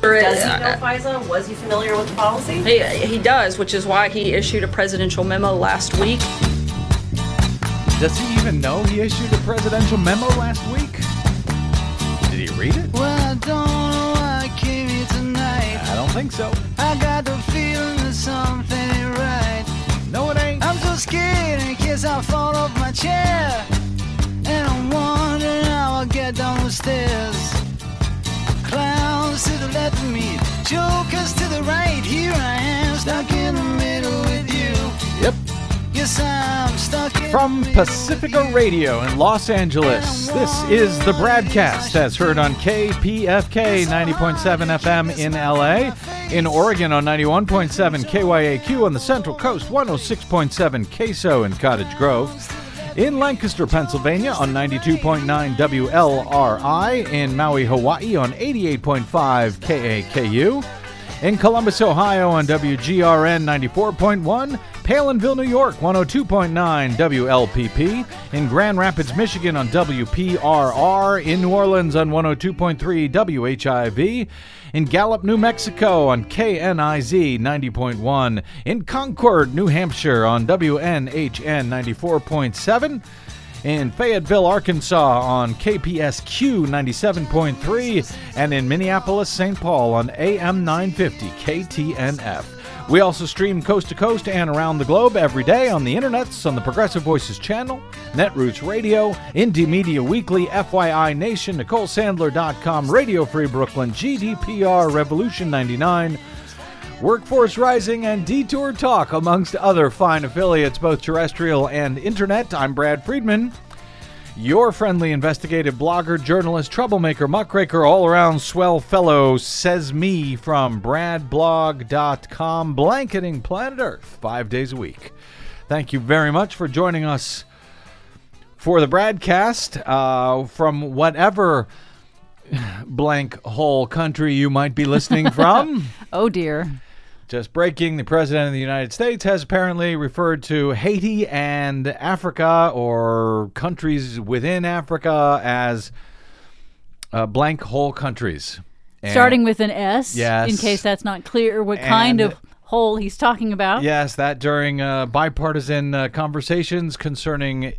Does he know FISA? Was he familiar with the policy? He does, which is why he issued a presidential memo last week. Does he even know he issued a presidential memo last week? Did he read it? Well, I don't know why I came here tonight. I don't think so. I got the feeling that something ain't right. No, it ain't. I'm so scared in case I fall off my chair. And I'm wondering how I'll get down the stairs. Clowns to the left of me, jokers to the right. Here I am, stuck in the middle with you. Yep. Yes, I'm stuck in From the middle Pacifica with you. Radio in Los Angeles, this is the Bradcast, as heard on KPFK 90.7 FM in LA, in Oregon on 91.7 KYAQ on the Central Coast, 106.7 KSO in Cottage Grove, in Lancaster, Pennsylvania on 92.9 WLRI, in Maui, Hawaii on 88.5 KAKU, in Columbus, Ohio on WGRN 94.1, Palinville, New York 102.9 WLPP, in Grand Rapids, Michigan on WPRR, in New Orleans on 102.3 WHIV, in Gallup, New Mexico on KNIZ 90.1, in Concord, New Hampshire on WNHN 94.7, in Fayetteville, Arkansas on KPSQ 97.3, and in Minneapolis, St. Paul on AM 950 KTNF. We also stream coast to coast and around the globe every day on the internets, on the Progressive Voices channel, Netroots Radio, Indie Media Weekly, FYI Nation, NicoleSandler.com, Radio Free Brooklyn, GDPR, Revolution 99, Workforce Rising, and Detour Talk, amongst other fine affiliates, both terrestrial and internet. I'm Brad Friedman, your friendly investigative blogger, journalist, troublemaker, muckraker, all-around swell fellow, says me, from bradblog.com, blanketing planet Earth 5 days a week. Thank you very much for joining us for the Bradcast from whatever blank hole country you might be listening from. Oh, dear. Just breaking, the President of the United States has apparently referred to Haiti and Africa, or countries within Africa, as blank hole countries. And Starting with an S, yes. in case that's not clear what kind of hole he's talking about. Yes, that during bipartisan conversations concerning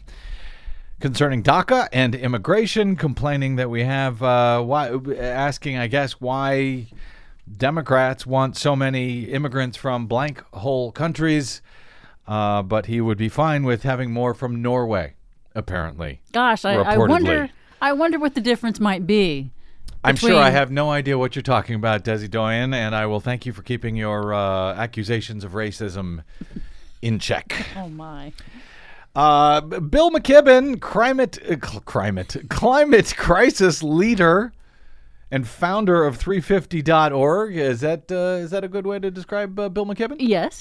DACA and immigration, complaining that we have, asking, I guess, why Democrats want so many immigrants from blank hole countries, but he would be fine with having more from Norway, apparently. Gosh, I wonder what the difference might be. I'm sure I have no idea what you're talking about, Desi Doyen, and I will thank you for keeping your accusations of racism in check. Oh, my. Bill McKibben, climate crisis leader and founder of 350.org. Is that a good way to describe Bill McKibben? Yes.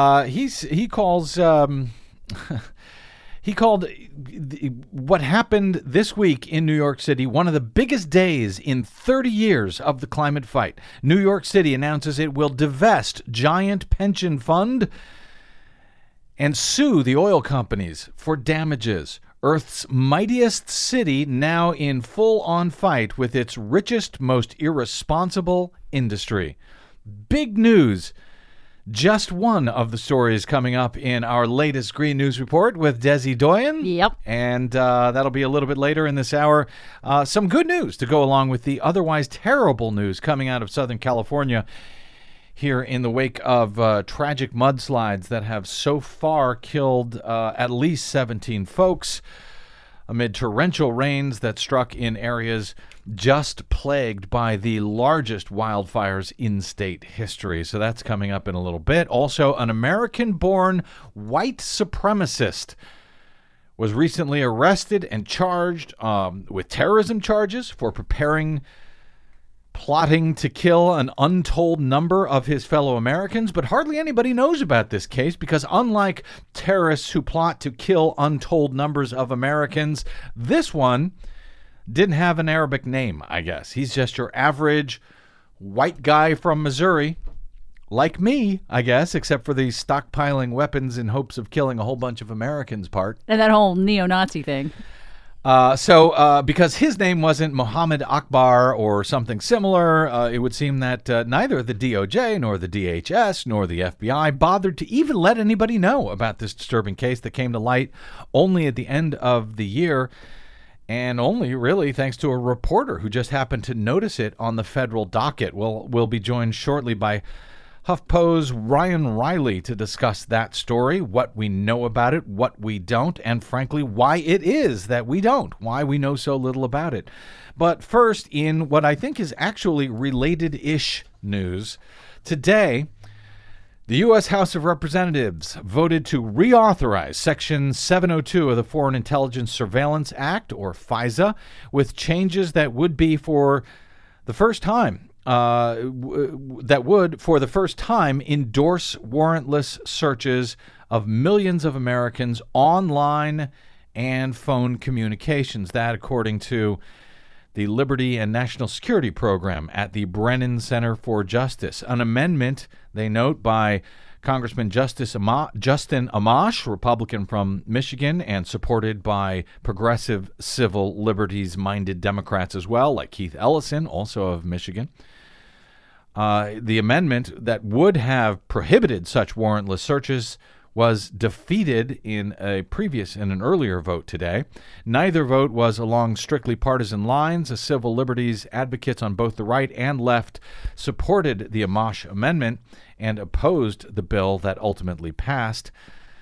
He called what happened this week in New York City one of the biggest days in 30 years of the climate fight. New York City announces it will divest giant pension fund and sue the oil companies for damages. Earth's mightiest city now in full-on fight with its richest, most irresponsible industry. Big news. Just one of the stories coming up in our latest Green News Report with Desi Doyen. Yep. And that'll be a little bit later in this hour. Some good news to go along with the otherwise terrible news coming out of Southern California here in the wake of tragic mudslides that have so far killed at least 17 folks amid torrential rains that struck in areas just plagued by the largest wildfires in state history. So that's coming up in a little bit. Also, an American-born white supremacist was recently arrested and charged with terrorism charges for plotting to kill an untold number of his fellow Americans, but hardly anybody knows about this case because unlike terrorists who plot to kill untold numbers of Americans, this one didn't have an Arabic name, I guess. He's just your average white guy from Missouri, like me, I guess, except for the stockpiling weapons in hopes of killing a whole bunch of Americans part. And that whole neo-Nazi thing. Because his name wasn't Mohammed Akbar or something similar, it would seem that neither the DOJ nor the DHS nor the FBI bothered to even let anybody know about this disturbing case that came to light only at the end of the year, and only really thanks to a reporter who just happened to notice it on the federal docket. We'll be joined shortly by HuffPo's Ryan Riley to discuss that story, what we know about it, what we don't, and frankly, why it is that we don't, why we know so little about it. But first, in what I think is actually related-ish news, today, the U.S. House of Representatives voted to reauthorize Section 702 of the Foreign Intelligence Surveillance Act, or FISA, with changes that would be for the first time that would, for the first time, endorse warrantless searches of millions of Americans' online and phone communications. That, according to the Liberty and National Security Program at the Brennan Center for Justice. An amendment, they note, by Congressman Justin Amash, Republican from Michigan, and supported by progressive civil liberties-minded Democrats as well, like Keith Ellison, also of Michigan. The amendment that would have prohibited such warrantless searches was defeated in an earlier vote today. Neither vote was along strictly partisan lines. The civil liberties advocates on both the right and left supported the Amash amendment and opposed the bill that ultimately passed.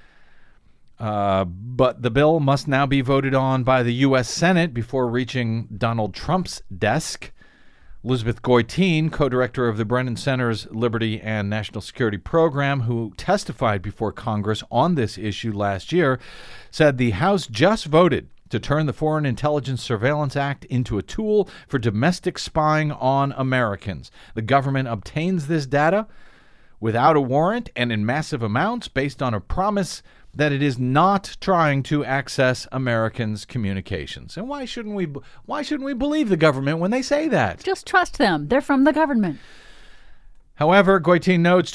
But the bill must now be voted on by the U.S. Senate before reaching Donald Trump's desk. Elizabeth Goitein, co-director of the Brennan Center's Liberty and National Security Program, who testified before Congress on this issue last year, said the House just voted to turn the Foreign Intelligence Surveillance Act into a tool for domestic spying on Americans. The government obtains this data without a warrant and in massive amounts based on a promise that it is not trying to access Americans' communications. And why shouldn't we believe the government when they say that? Just trust them. They're from the government. However, Goitein notes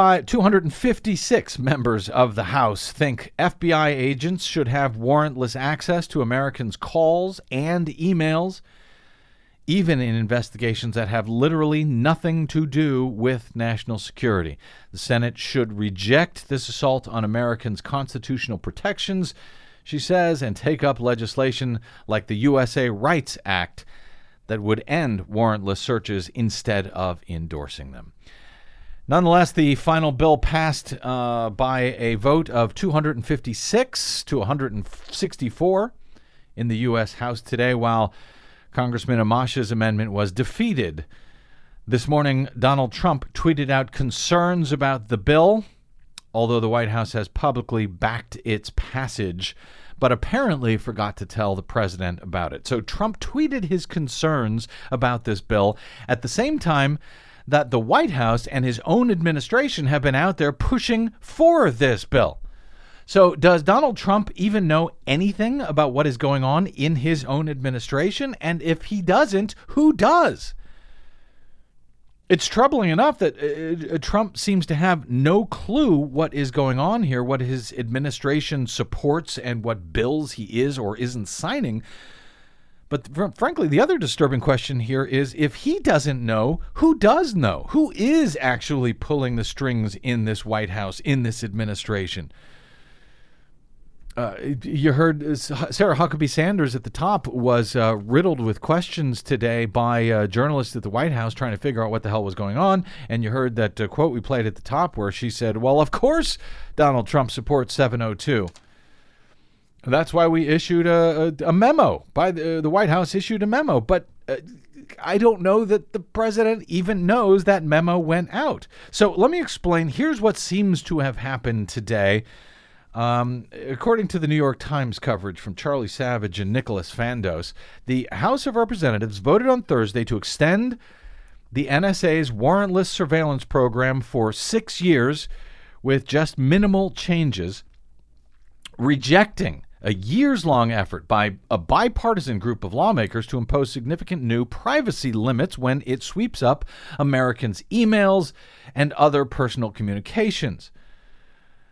256 members of the House think FBI agents should have warrantless access to Americans' calls and emails, even in investigations that have literally nothing to do with national security. The Senate should reject this assault on Americans' constitutional protections, she says, and take up legislation like the USA Rights Act that would end warrantless searches instead of endorsing them. Nonetheless, the final bill passed by a vote of 256 to 164 in the U.S. House today, while Congressman Amash's amendment was defeated. This morning, Donald Trump tweeted out concerns about the bill, although the White House has publicly backed its passage, but apparently forgot to tell the president about it. So Trump tweeted his concerns about this bill at the same time that the White House and his own administration have been out there pushing for this bill. So does Donald Trump even know anything about what is going on in his own administration? And if he doesn't, who does? It's troubling enough that Trump seems to have no clue what is going on here, what his administration supports and what bills he is or isn't signing. But frankly, the other disturbing question here is, if he doesn't know, who does know? Who is actually pulling the strings in this White House, in this administration? You heard Sarah Huckabee Sanders at the top was riddled with questions today by journalists at the White House trying to figure out what the hell was going on. And you heard that quote we played at the top where she said, well, of course Donald Trump supports 702. That's why we issued a memo. The White House issued a memo. But I don't know that the president even knows that memo went out. So let me explain. Here's what seems to have happened today. According to the New York Times coverage from Charlie Savage and Nicholas Fandos, the House of Representatives voted on Thursday to extend the NSA's warrantless surveillance program for 6 years with just minimal changes, rejecting a years-long effort by a bipartisan group of lawmakers to impose significant new privacy limits when it sweeps up Americans' emails and other personal communications.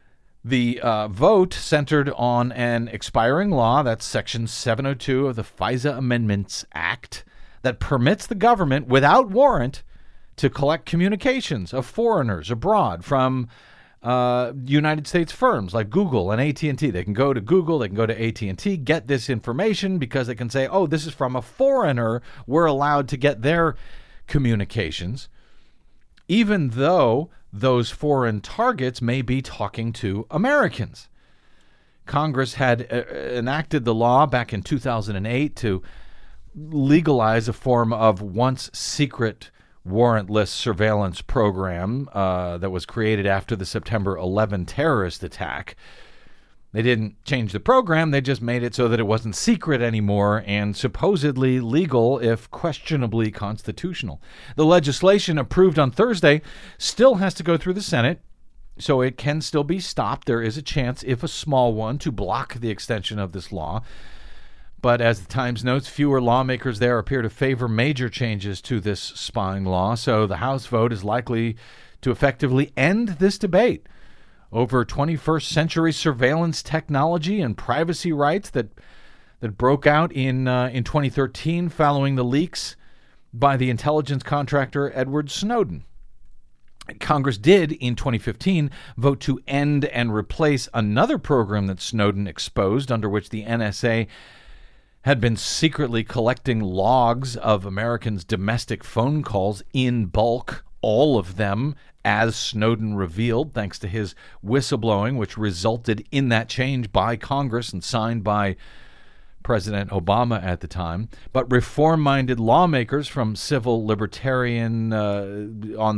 The vote centered on an expiring law, that's Section 702 of the FISA Amendments Act, that permits the government, without warrant, to collect communications of foreigners abroad from United States firms like Google and AT&T. They can go to Google, they can go to AT&T, get this information because they can say, oh, this is from a foreigner. We're allowed to get their communications, even though those foreign targets may be talking to Americans. Congress had enacted the law back in 2008 to legalize a form of once secret warrantless surveillance program that was created after the September 11 terrorist attack. They didn't change the program, they just made it so that it wasn't secret anymore and supposedly legal if questionably constitutional. The legislation approved on Thursday still has to go through the Senate, so it can still be stopped. There is a chance, if a small one, to block the extension of this law. But as the Times notes, fewer lawmakers there appear to favor major changes to this spying law, so the House vote is likely to effectively end this debate over 21st century surveillance technology and privacy rights that broke out in 2013 following the leaks by the intelligence contractor Edward Snowden. Congress did, in 2015, vote to end and replace another program that Snowden exposed, under which the NSA had been secretly collecting logs of Americans' domestic phone calls in bulk, all of them, as Snowden revealed, thanks to his whistleblowing, which resulted in that change by Congress and signed by President Obama at the time. But reform-minded lawmakers from civil libertarians on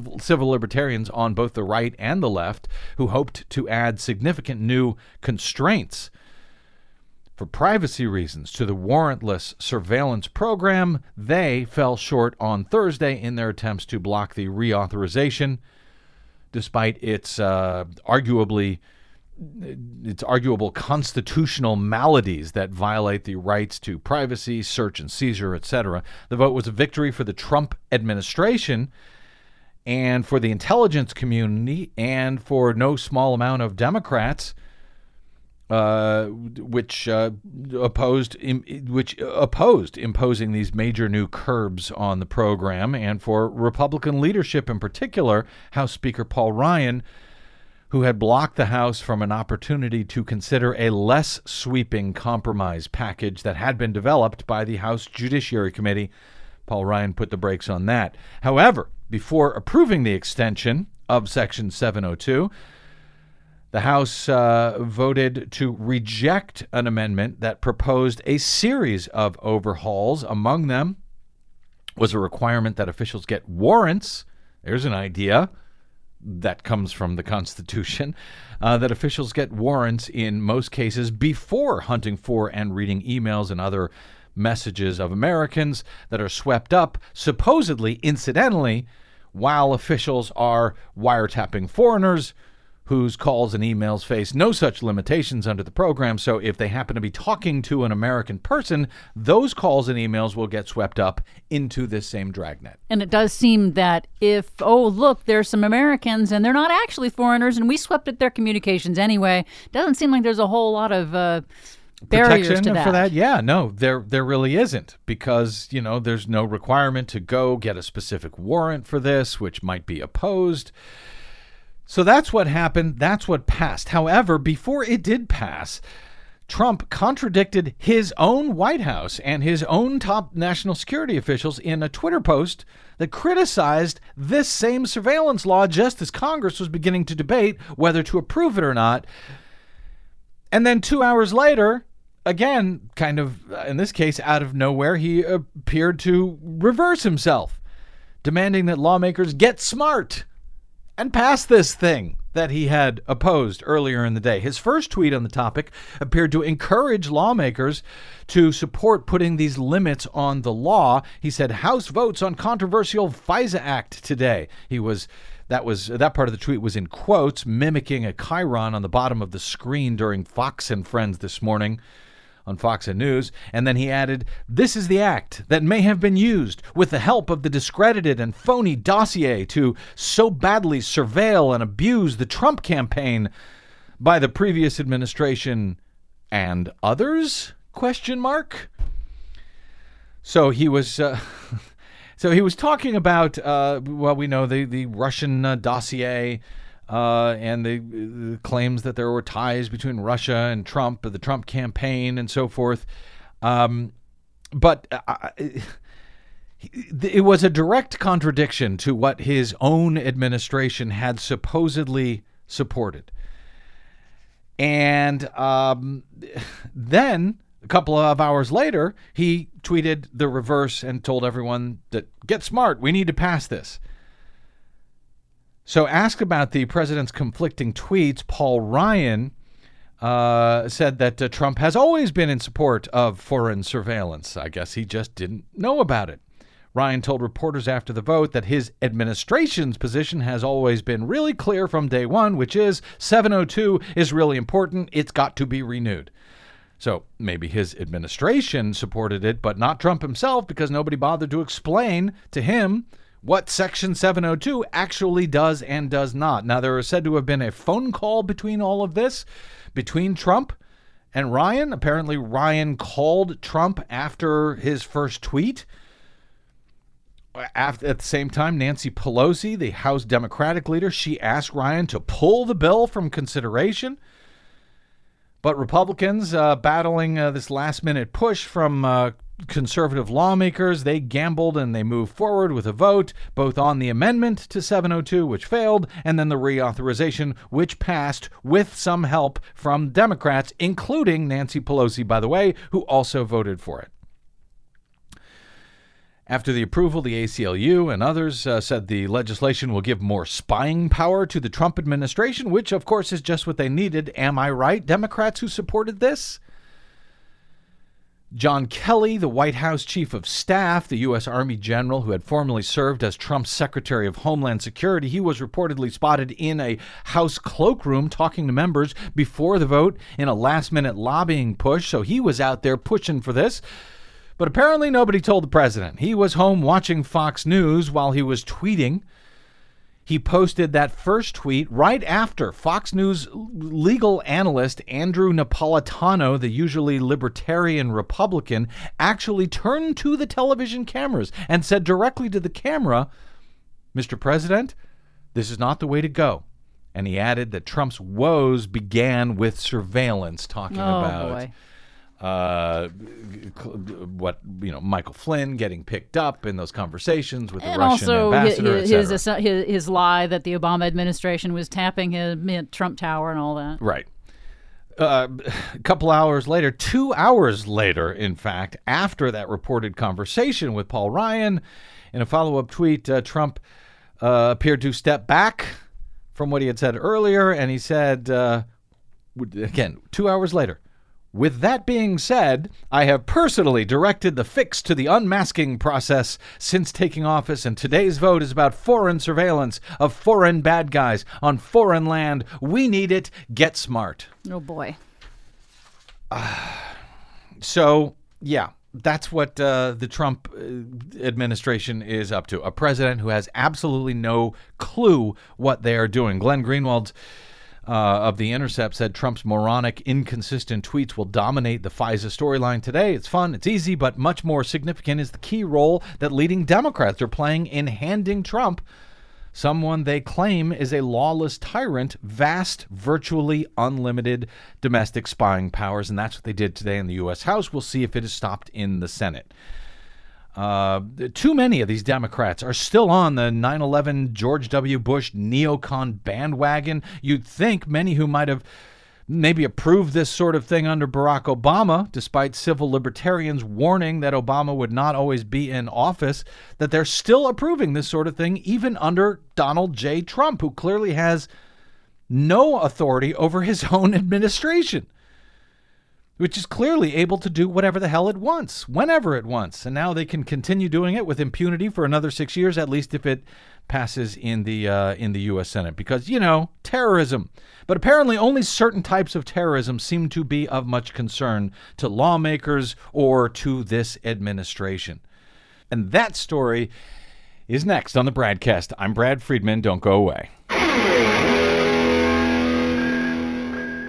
both the right and the left, who hoped to add significant new constraints for privacy reasons to the warrantless surveillance program, they fell short on Thursday in their attempts to block the reauthorization, despite its arguable constitutional maladies that violate the rights to privacy, search and seizure, etc. The vote was a victory for the Trump administration and for the intelligence community and for no small amount of Democrats, which opposed imposing these major new curbs on the program, and for Republican leadership in particular, House Speaker Paul Ryan, who had blocked the House from an opportunity to consider a less sweeping compromise package that had been developed by the House Judiciary Committee. Paul Ryan put the brakes on that. However, before approving the extension of Section 702, the House voted to reject an amendment that proposed a series of overhauls. Among them was a requirement that officials get warrants. There's an idea that comes from the Constitution, that officials get warrants in most cases before hunting for and reading emails and other messages of Americans that are swept up, supposedly, incidentally, while officials are wiretapping foreigners whose calls and emails face no such limitations under the program. So if they happen to be talking to an American person, those calls and emails will get swept up into this same dragnet. And it does seem that if, oh, look, there's some Americans and they're not actually foreigners and we swept at their communications anyway, doesn't seem like there's a whole lot of barriers protection to that. For that? Yeah, no, there really isn't, because, there's no requirement to go get a specific warrant for this, which might be opposed. So that's what happened. That's what passed. However, before it did pass, Trump contradicted his own White House and his own top national security officials in a Twitter post that criticized this same surveillance law just as Congress was beginning to debate whether to approve it or not. And then 2 hours later, again, kind of, in this case, out of nowhere, he appeared to reverse himself, demanding that lawmakers get smart and pass this thing that he had opposed earlier in the day. His first tweet on the topic appeared to encourage lawmakers to support putting these limits on the law. He said, House votes on controversial FISA Act today. That part of the tweet was in quotes, mimicking a chyron on the bottom of the screen during Fox and Friends this morning on Fox and News. And then he added, this is the act that may have been used with the help of the discredited and phony dossier to so badly surveil and abuse the Trump campaign by the previous administration and others? ? So he was talking about, we know the Russian dossier and the claims that there were ties between Russia and Trump, the Trump campaign, and so forth. But it was a direct contradiction to what his own administration had supposedly supported. And then, a couple of hours later, he tweeted the reverse and told everyone that, get smart, we need to pass this. So asked about the president's conflicting tweets, Paul Ryan said that Trump has always been in support of foreign surveillance. I guess he just didn't know about it. Ryan told reporters after the vote that his administration's position has always been really clear from day one, which is 702 is really important. It's got to be renewed. So maybe his administration supported it, but not Trump himself, because nobody bothered to explain to him what Section 702 actually does and does not. Now, there is said to have been a phone call between all of this, between Trump and Ryan. Apparently, Ryan called Trump after his first tweet. At the same time, Nancy Pelosi, the House Democratic leader, she asked Ryan to pull the bill from consideration. But Republicans battling this last-minute push from conservative lawmakers, they gambled and they moved forward with a vote, both on the amendment to 702, which failed, and then the reauthorization, which passed with some help from Democrats, including Nancy Pelosi, by the way, who also voted for it. After the approval, the ACLU and others said the legislation will give more spying power to the Trump administration, which, of course, is just what they needed. Am I right, Democrats who supported this? John Kelly, the White House chief of staff, the U.S. Army general who had formerly served as Trump's Secretary of Homeland Security, he was reportedly spotted in a House cloakroom talking to members before the vote in a last-minute lobbying push. So he was out there pushing for this. But apparently nobody told the president. He was home watching Fox News while he was tweeting. He posted that first tweet right after Fox News legal analyst Andrew Napolitano, the usually libertarian Republican, actually turned to the television cameras and said directly to the camera, "Mr. President, this is not the way to go." And he added that Trump's woes began with surveillance, talking about Michael Flynn getting picked up in those conversations with the Russian ambassador, his lie that the Obama administration was tapping his Trump Tower and all that. Right. A couple hours later, 2 hours later, in fact, after that reported conversation with Paul Ryan, in a follow-up tweet, Trump appeared to step back from what he had said earlier, and he said, again, 2 hours later, "With that being said, I have personally directed the fix to the unmasking process since taking office, and today's vote is about foreign surveillance of foreign bad guys on foreign land. We need it. Get smart." Oh, boy. So, yeah, that's what the Trump administration is up to. A president who has absolutely no clue what they are doing. Glenn Greenwald of The Intercept said Trump's moronic, inconsistent tweets will dominate the FISA storyline today. It's fun, it's easy, but much more significant is the key role that leading Democrats are playing in handing Trump, someone they claim is a lawless tyrant, vast, virtually unlimited domestic spying powers. And that's what they did today in the U.S. House. We'll see if it is stopped in the Senate. Too many of these Democrats are still on the 9/11 George W. Bush neocon bandwagon. You'd think many who might have maybe approved this sort of thing under Barack Obama, despite civil libertarians warning that Obama would not always be in office, that they're still approving this sort of thing even under Donald J. Trump, who clearly has no authority over his own administration, which is clearly able to do whatever the hell it wants, whenever it wants. And now they can continue doing it with impunity for another 6 years, at least if it passes in the U.S. Senate. Because, terrorism. But apparently only certain types of terrorism seem to be of much concern to lawmakers or to this administration. And that story is next on the Bradcast. I'm Brad Friedman. Don't go away.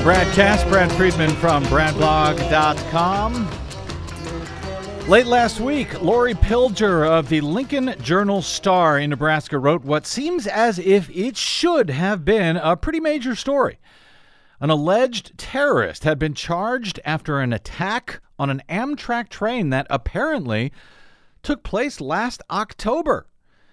Bradcast, Brad Friedman from BradBlog.com. Late last week, Lori Pilger of the Lincoln Journal-Star in Nebraska wrote what seems as if it should have been a pretty major story. An alleged terrorist had been charged after an attack on an Amtrak train that apparently took place last October.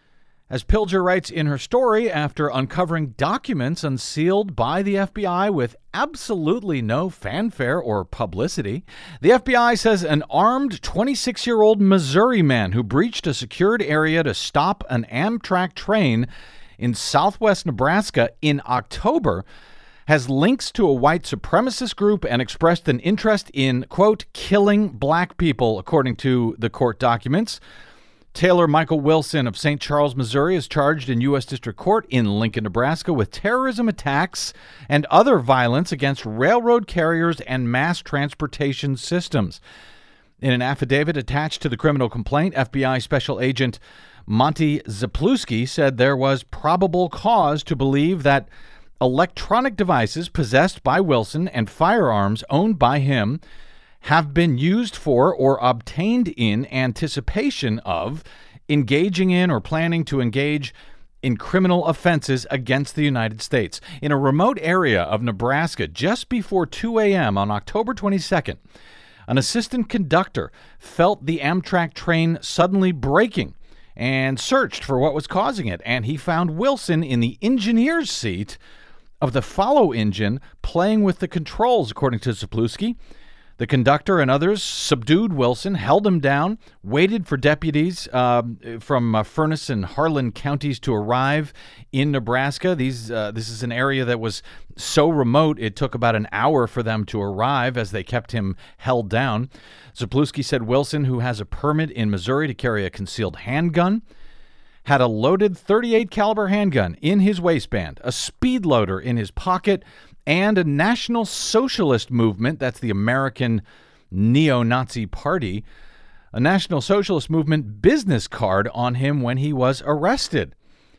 As Pilger writes in her story, after uncovering documents unsealed by the FBI with absolutely no fanfare or publicity, the FBI says an armed 26-year-old Missouri man who breached a secured area to stop an Amtrak train in southwest Nebraska in October has links to a white supremacist group and expressed an interest in, quote, killing black people, according to the court documents. Taylor Michael Wilson of St. Charles, Missouri, is charged in U.S. District Court in Lincoln, Nebraska, with terrorism attacks and other violence against railroad carriers and mass transportation systems. In an affidavit attached to the criminal complaint, FBI Special Agent Monty Zapluski said there was probable cause to believe that electronic devices possessed by Wilson and firearms owned by him have been used for or obtained in anticipation of engaging in or planning to engage in criminal offenses against the United States. In a remote area of Nebraska just before 2 a.m. on October 22nd, an assistant conductor felt the Amtrak train suddenly braking and searched for what was causing it, and he found Wilson in the engineer's seat of the follow engine playing with the controls, according to Zapluski. The conductor and others subdued Wilson, held him down, waited for deputies from Furnace and Harlan counties to arrive in Nebraska. This is an area that was so remote it took about an hour for them to arrive as they kept him held down. Zapluski said Wilson, who has a permit in Missouri to carry a concealed handgun, had a loaded .38 caliber handgun in his waistband, a speed loader in his pocket, and a National Socialist Movement, that's the American neo-Nazi party, a National Socialist Movement business card on him when he was arrested.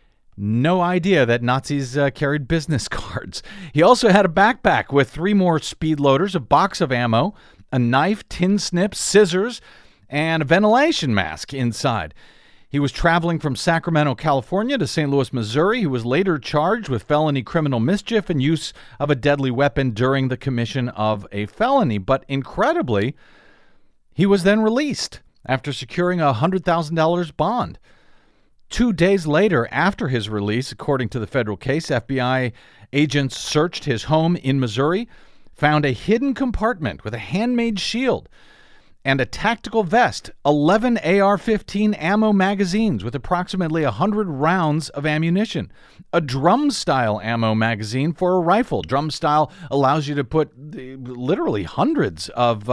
No idea that Nazis carried business cards. He also had a backpack with 3 more speed loaders, a box of ammo, a knife, tin snips, scissors, and a ventilation mask inside. He was traveling from Sacramento, California to St. Louis, Missouri. He was later charged with felony criminal mischief and use of a deadly weapon during the commission of a felony. But incredibly, he was then released after securing a $100,000 bond. 2 days later, after his release, according to the federal case, FBI agents searched his home in Missouri, found a hidden compartment with a handmade shield and a tactical vest, 11 AR-15 ammo magazines with approximately 100 rounds of ammunition, a drum-style ammo magazine for a rifle. Drum-style allows you to put literally hundreds of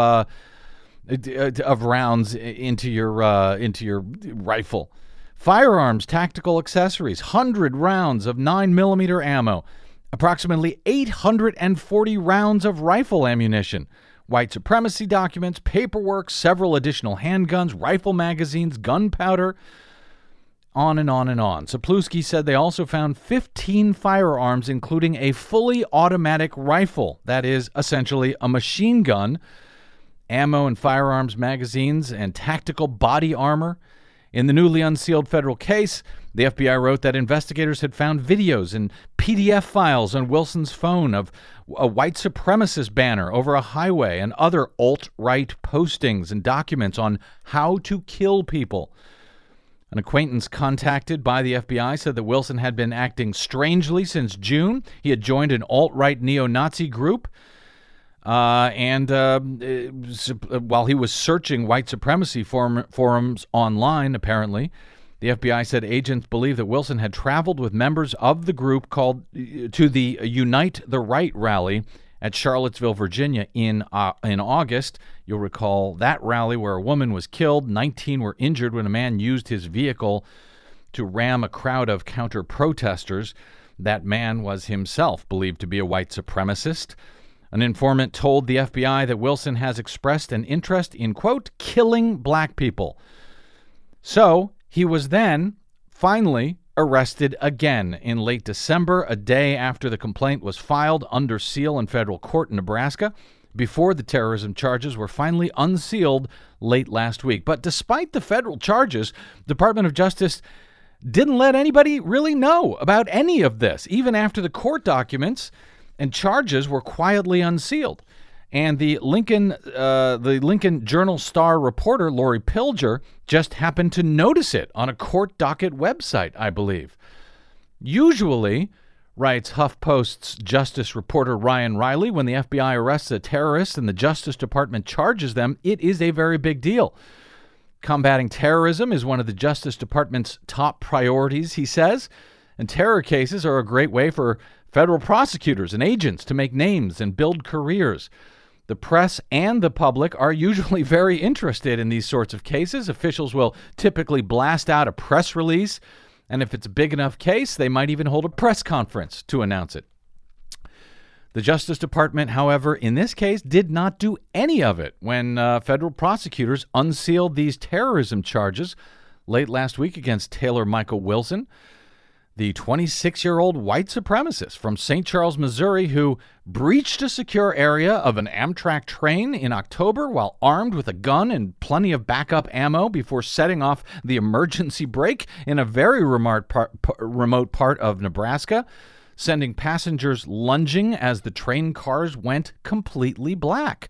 rounds into your rifle. Firearms, tactical accessories, 100 rounds of 9mm ammo, approximately 840 rounds of rifle ammunition, white supremacy documents, paperwork, several additional handguns, rifle magazines, gunpowder, on and on and on. Zapluski said they also found 15 firearms, including a fully automatic rifle, that is essentially a machine gun, ammo and firearms magazines, and tactical body armor. In the newly unsealed federal case, the FBI wrote that investigators had found videos and PDF files on Wilson's phone of a white supremacist banner over a highway and other alt-right postings and documents on how to kill people. An acquaintance contacted by the FBI said that Wilson had been acting strangely since June. He had joined an alt-right neo-Nazi group. While he was searching white supremacy forums online, apparently, the FBI said agents believe that Wilson had traveled with members of the group called to the Unite the Right rally at Charlottesville, Virginia in August. You'll recall that rally where a woman was killed, 19 were injured when a man used his vehicle to ram a crowd of counter-protesters. That man was himself believed to be a white supremacist. An informant told the FBI that Wilson has expressed an interest in, quote, killing black people. So he was then finally arrested again in late December, a day after the complaint was filed under seal in federal court in Nebraska, before the terrorism charges were finally unsealed late last week. But despite the federal charges, the Department of Justice didn't let anybody really know about any of this, even after the court documents and charges were quietly unsealed. And the Lincoln Journal-Star reporter, Lori Pilger, just happened to notice it on a court docket website, I believe. Usually, writes HuffPost's justice reporter Ryan Riley, when the FBI arrests a terrorist and the Justice Department charges them, it is a very big deal. Combating terrorism is one of the Justice Department's top priorities, he says, and terror cases are a great way for federal prosecutors and agents to make names and build careers. The press and the public are usually very interested in these sorts of cases. Officials will typically blast out a press release, and if it's a big enough case, they might even hold a press conference to announce it. The Justice Department, however, in this case, did not do any of it when federal prosecutors unsealed these terrorism charges late last week against Taylor Michael Wilson, the 26-year-old white supremacist from St. Charles, Missouri, who breached a secure area of an Amtrak train in October while armed with a gun and plenty of backup ammo before setting off the emergency brake in a very remote part of Nebraska, sending passengers lunging as the train cars went completely black.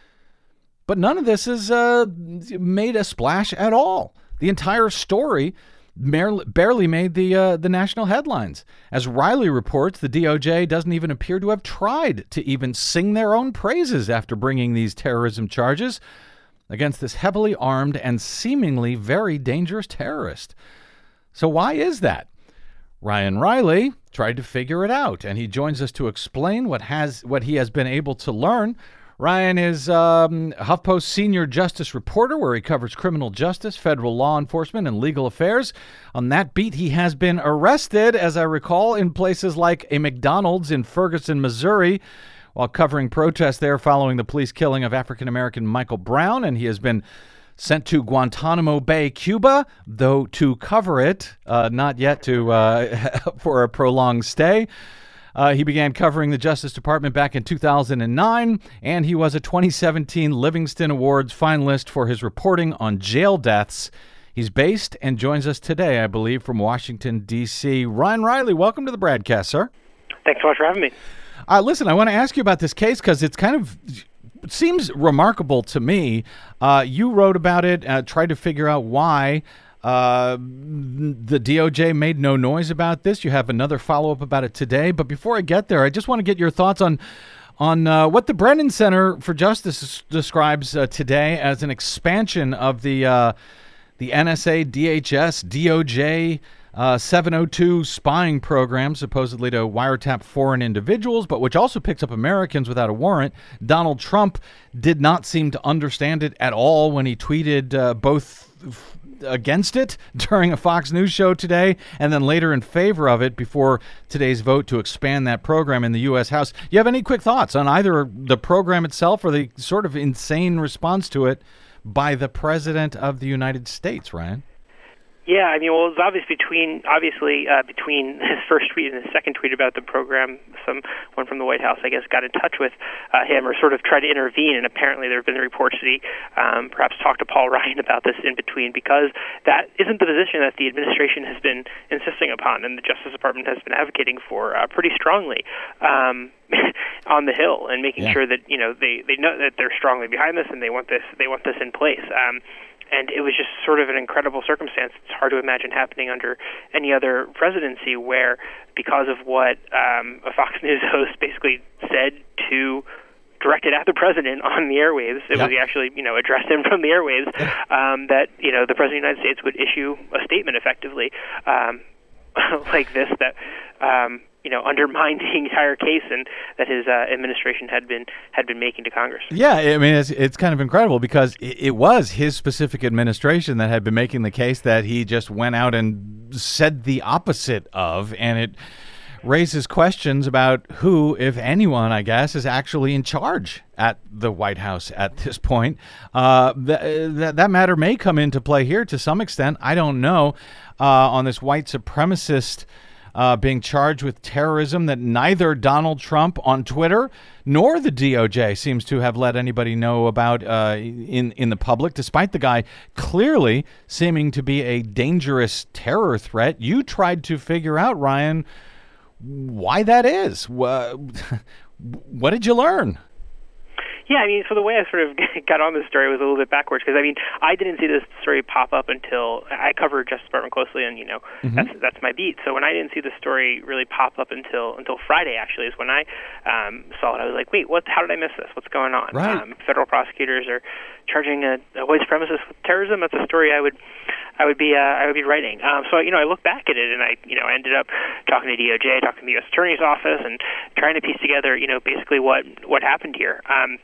But none of this has made a splash at all. The entire story barely made the national headlines. As Riley reports, the DOJ doesn't even appear to have tried to even sing their own praises after bringing these terrorism charges against this heavily armed and seemingly very dangerous terrorist. So why is that? Ryan Riley tried to figure it out, and he joins us to explain what he has been able to learn. Ryan is HuffPost senior justice reporter, where he covers criminal justice, federal law enforcement, and legal affairs. On that beat, he has been arrested, as I recall, in places like a McDonald's in Ferguson, Missouri, while covering protests there following the police killing of African-American Michael Brown, and he has been sent to Guantanamo Bay, Cuba, though to cover it, not yet for a prolonged stay. He began covering the Justice Department back in 2009, and he was a 2017 Livingston Awards finalist for his reporting on jail deaths. He's based and joins us today, I believe, from Washington, D.C. Ryan Riley, welcome to the Bradcast, sir. Thanks so much for having me. Listen, I want to ask you about this case because it's it seems remarkable to me. You wrote about it, tried to figure out why the DOJ made no noise about this. You have another follow-up about it today. But before I get there, I just want to get your thoughts on what the Brennan Center for Justice describes today as an expansion of the NSA, DHS, DOJ 702 spying program, supposedly to wiretap foreign individuals, but which also picks up Americans without a warrant. Donald Trump did not seem to understand it at all when he tweeted both against it during a Fox News show today and then later in favor of it before today's vote to expand that program in the U.S. House. You have any quick thoughts on either the program itself or the sort of insane response to it by the President of the United States, Ryan? Yeah, I mean, well, it was obviously between his first tweet and his second tweet about the program, someone from the White House, I guess, got in touch with him or sort of tried to intervene, and apparently there have been reports that he perhaps talked to Paul Ryan about this in between, because that isn't the position that the administration has been insisting upon, and the Justice Department has been advocating for pretty strongly on the Hill, and making sure that they know that they're strongly behind this and they want this in place. And it was just sort of an incredible circumstance. It's hard to imagine happening under any other presidency where, because of what a Fox News host basically said directed at the president on the airwaves, it was actually, addressed him from the airwaves, that, the President of the United States would issue a statement effectively like this that, undermined the entire case and that his administration had been making to Congress. Yeah, I mean, it's kind of incredible because it was his specific administration that had been making the case that he just went out and said the opposite of, and it raises questions about who, if anyone, I guess, is actually in charge at the White House at this point. That matter may come into play here to some extent. I don't know. On this white supremacist being charged with terrorism that neither Donald Trump on Twitter nor the DOJ seems to have let anybody know about in the public, despite the guy clearly seeming to be a dangerous terror threat. You tried to figure out, Ryan, why that is. What did you learn? Yeah, I mean, so the way I sort of got on this story was a little bit backwards, because, I mean, I didn't see this story pop up until I covered Justice Department closely, and, that's my beat. So when I didn't see the story really pop up until Friday, actually, is when I saw it. I was like, wait, how did I miss this? What's going on? Right. Federal prosecutors are charging a white supremacist with terrorism. That's a story I would be writing. So I looked back at it, and I ended up talking to DOJ, talking to the U.S. Attorney's Office, and trying to piece together basically what happened here.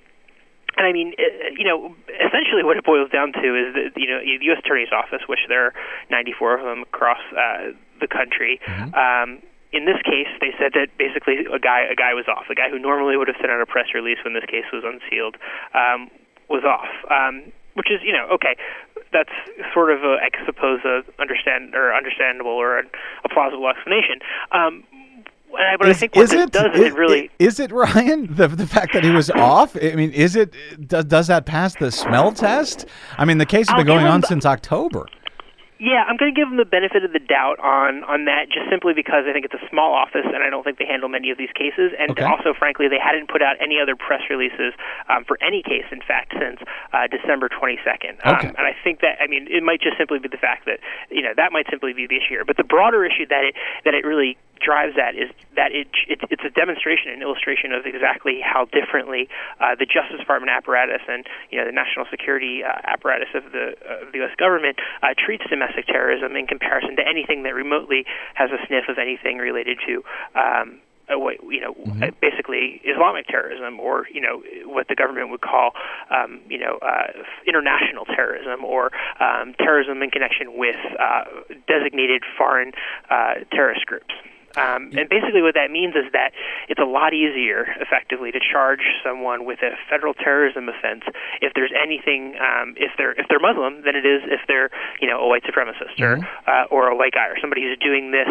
And I mean, essentially what it boils down to is that, the U.S. Attorney's Office, which there are 94 of them across the country, in this case, they said that basically a guy was off. A guy who normally would have sent out a press release when this case was unsealed was off, which is, okay. That's sort of, I suppose, understandable or a plausible explanation. But I think what this does is it really... Is it, Ryan, the fact that he was off? I mean, is it... Does that pass the smell test? I mean, the case has been going on since October. Yeah, I'm going to give them the benefit of the doubt on that, just simply because I think it's a small office, and I don't think they handle many of these cases. And also, frankly, they hadn't put out any other press releases for any case, in fact, since December 22nd. And I think that, I mean, it might just simply be the fact that, that might simply be the issue here. But the broader issue that it really drives at is that it's a demonstration, an illustration of exactly how differently the Justice Department apparatus and the national security apparatus of the U.S. government treats domestic terrorism in comparison to anything that remotely has a sniff of anything related to basically Islamic terrorism, or what the government would call international terrorism, or terrorism in connection with designated foreign terrorist groups. And basically what that means is that it's a lot easier, effectively, to charge someone with a federal terrorism offense if there's anything, if they're Muslim, than it is if they're, a white supremacist or a white guy, or somebody who's doing this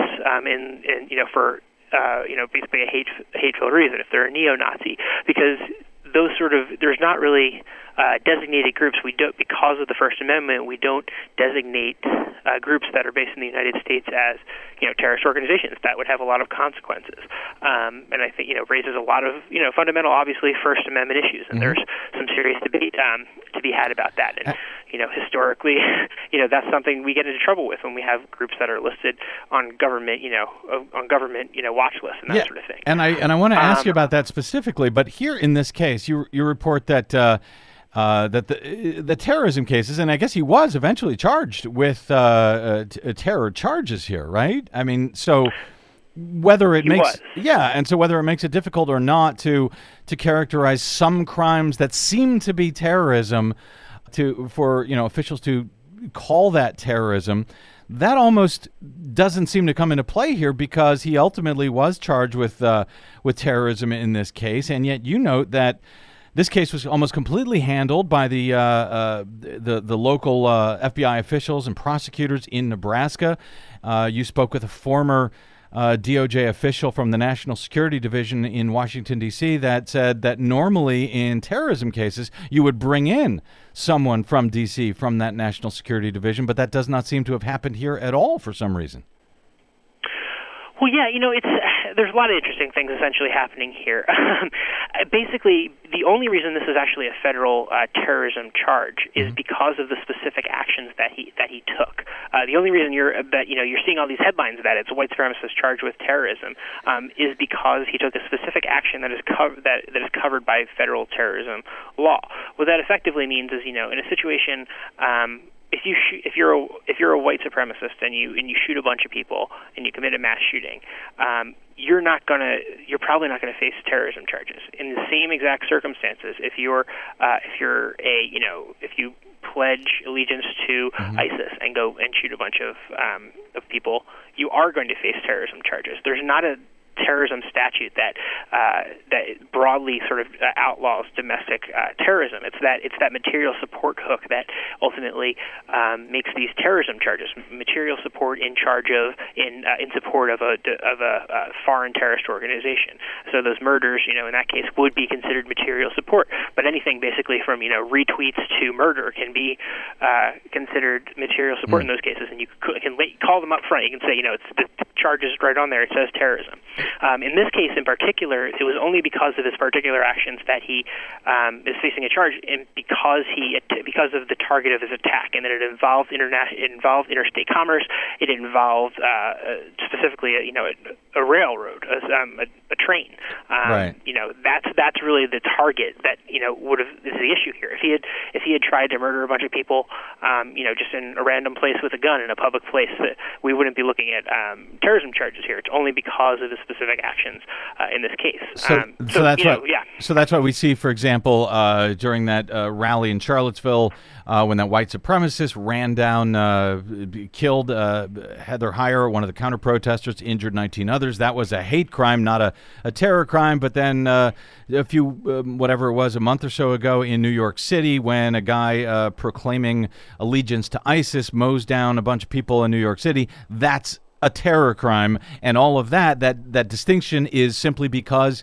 for basically a hate-filled reason, if they're a neo-Nazi, because those there's not really designated groups. We don't, because of the First Amendment, we don't designate groups that are based in the United States as terrorist organizations. That would have a lot of consequences, and I think raises a lot of fundamental, obviously, First Amendment issues. And there's some serious debate to be had about that. And historically, that's something we get into trouble with when we have groups that are listed on government watch lists and that sort of thing. And I want to ask you about that specifically. But here in this case, you report that. That the terrorism cases, and I guess he was eventually charged with terror charges here, right? I mean, so whether it makes it difficult or not to characterize some crimes that seem to be terrorism, for officials to call that terrorism, that almost doesn't seem to come into play here, because he ultimately was charged with terrorism in this case, and yet you note that this case was almost completely handled by the local FBI officials and prosecutors in Nebraska. You spoke with a former DOJ official from the National Security Division in Washington, D.C. that said that normally in terrorism cases you would bring in someone from D.C., from that National Security Division, but that does not seem to have happened here at all for some reason. Well, yeah, there's a lot of interesting things essentially happening here. Basically, the only reason this is actually a federal terrorism charge is because of the specific actions that he took. The only reason you're seeing all these headlines that it's a white supremacist charged with terrorism is because he took a specific action that is covered by federal terrorism law. What that effectively means is, in a situation. If you're a white supremacist and you shoot a bunch of people and you commit a mass shooting, you're probably not going to face terrorism charges. In the same exact circumstances, if you pledge allegiance to ISIS and go and shoot a bunch of people, you are going to face terrorism charges. There's not a terrorism statute that broadly sort of outlaws domestic terrorism. It's that material support hook that ultimately makes these terrorism charges. Material support in support of a foreign terrorist organization. So those murders, in that case, would be considered material support. But anything basically from retweets to murder can be considered material support in those cases, and you can call them up front. You can say, it's the charges right on there. It says terrorism. In this case, in particular, it was only because of his particular actions that he is facing a charge, and because of the target of his attack, and that it involved interstate commerce. It involved specifically, a railroad, a train. Right. That's really the target that is the issue here. If he had tried to murder a bunch of people, just in a random place with a gun in a public place, that we wouldn't be looking at terrorism charges here. It's only because of the specific actions in this case. So that's what we see, for example, during that rally in Charlottesville, when that white supremacist ran down, killed Heather Heyer, one of the counter-protesters, injured 19 others. That was a hate crime, not a terror crime. But then a month or so ago in New York City, when a guy proclaiming allegiance to ISIS mows down a bunch of people in New York City, that's a terror crime. And all of that distinction is simply because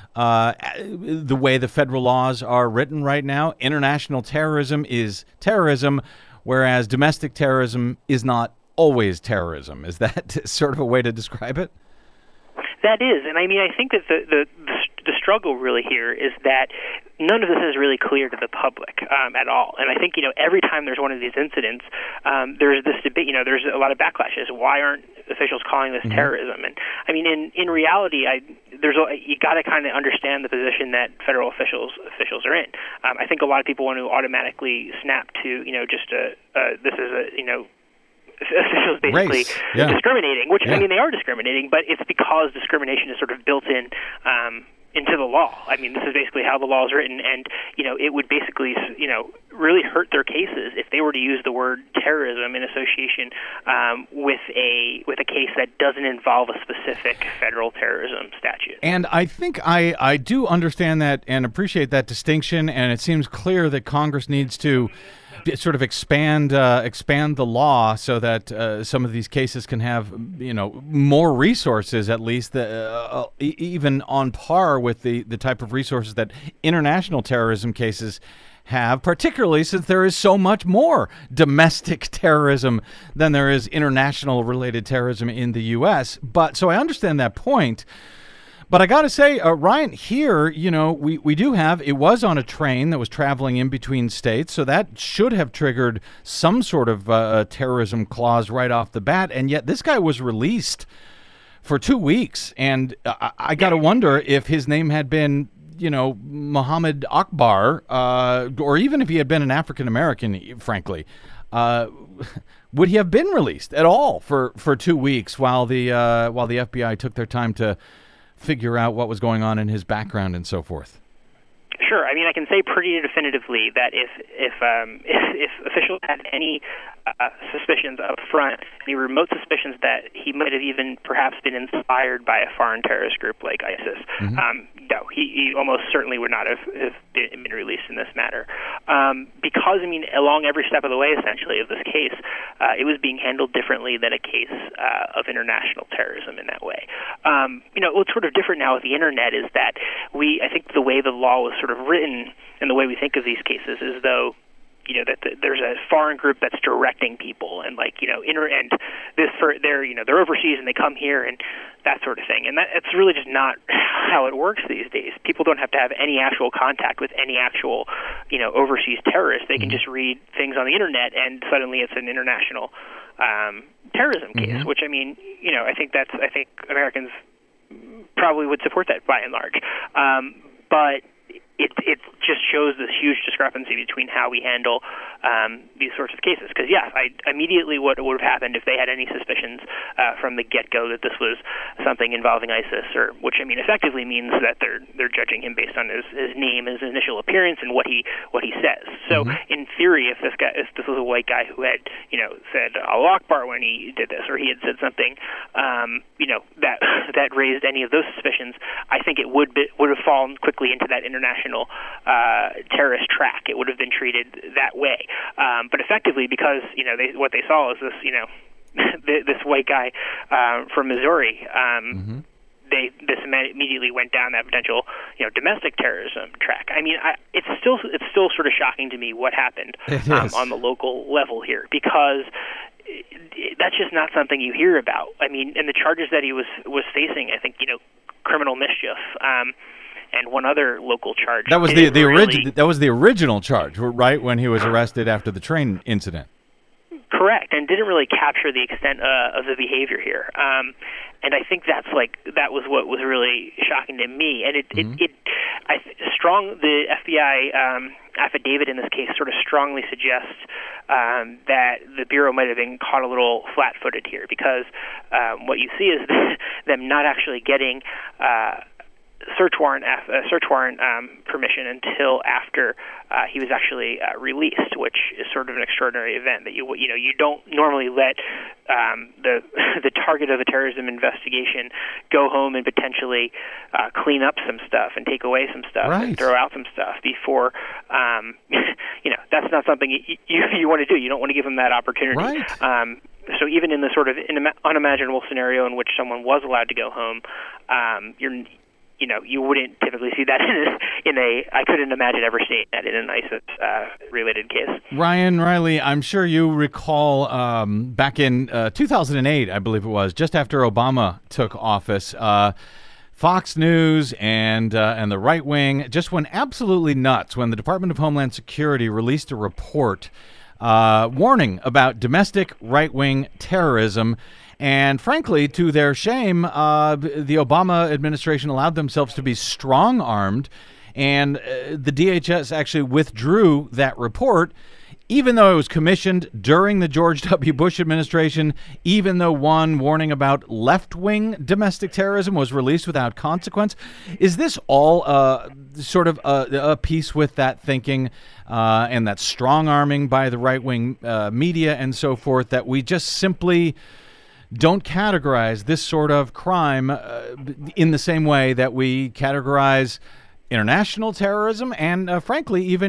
the way the federal laws are written right now, international terrorism is terrorism, whereas domestic terrorism is not always terrorism. Is that sort of a way to describe it? That is, and I think that the struggle really here is that none of this is really clear to the public at all. And I think every time there's one of these incidents, there's this debate. There's a lot of backlashes. Why aren't officials calling this terrorism? And in reality, you got to kind of understand the position that federal officials are in. I think a lot of people want to automatically snap to this is officials basically discriminating, which they are discriminating, but it's because discrimination is sort of built in into the law. This is basically how the law is written, and it would basically really hurt their cases if they were to use the word terrorism in association with a case that doesn't involve a specific federal terrorism statute. And I think I do understand that and appreciate that distinction, and it seems clear that Congress needs to sort of expand the law so that some of these cases can have more resources, at least even on par with the type of resources that international terrorism cases have, particularly since there is so much more domestic terrorism than there is international related terrorism in the U.S. But so I understand that point. But I got to say, Ryan, here, we do have, it was on a train that was traveling in between states, so that should have triggered some sort of terrorism clause right off the bat, and yet this guy was released for 2 weeks, and I got to wonder if his name had been, Muhammad Akbar, or even if he had been an African-American, frankly, would he have been released at all for 2 weeks while the FBI took their time to figure out what was going on in his background and so forth? Sure. I can say pretty definitively that if officials had any suspicions up front, any remote suspicions that he might have even perhaps been inspired by a foreign terrorist group like ISIS, no, he almost certainly would not have been released in this matter. Because, along every step of the way, essentially, of this case, it was being handled differently than a case of international terrorism in that way. What's sort of different now with the Internet is that I think the way the law was sort of written and the way we think of these cases is though that there's a foreign group that's directing people and they're overseas and they come here and that sort of thing, and it's really just not how it works these days. People don't have to have any actual contact with any actual overseas terrorist. They can just read things on the Internet and suddenly it's an international terrorism case, which I think Americans probably would support that by and large, but it just shows this huge discrepancy between how we handle these sorts of cases. Because yes, immediately what would have happened if they had any suspicions from the get-go that this was something involving ISIS, or which, I mean, effectively means that they're judging him based on his name, his initial appearance, and what he says. So in theory, if this was a white guy who had said Allahu Akbar when he did this, or he had said something that raised any of those suspicions, I think it would have fallen quickly into that international terrorist track. It would have been treated that way. But effectively, because what they saw is this this white guy from Missouri. This immediately went down that potential, domestic terrorism track. I mean, it's still sort of shocking to me what happened on the local level here, because that's just not something you hear about. I mean, and the charges that he was facing, I think, criminal mischief, and one other local charge. That was that was the original charge, right? When he was arrested after the train incident. Correct, and didn't really capture the extent of the behavior here. And I think that was what was really shocking to me. And the FBI affidavit in this case sort of strongly suggests that the Bureau might have been caught a little flat-footed here, because what you see is them not actually getting search warrant permission until after he was actually released, which is sort of an extraordinary event that you don't normally let the target of a terrorism investigation go home and potentially clean up some stuff and take away some stuff and throw out some stuff before that's not something you want to do. You don't want to give them that opportunity. Right. So even in the sort of unimaginable scenario in which someone was allowed to go home, you wouldn't typically see that I couldn't imagine ever seeing that in an ISIS-related case. Ryan Riley, I'm sure you recall back in 2008, I believe it was, just after Obama took office, Fox News and the right wing just went absolutely nuts when the Department of Homeland Security released a report warning about domestic right-wing terrorism. And frankly, to their shame, the Obama administration allowed themselves to be strong-armed, and the DHS actually withdrew that report, even though it was commissioned during the George W. Bush administration, even though one warning about left-wing domestic terrorism was released without consequence. Is this all sort of a piece with that thinking and that strong-arming by the right-wing media and so forth, that we just simply don't categorize this sort of crime in the same way that we categorize international terrorism and, frankly, even,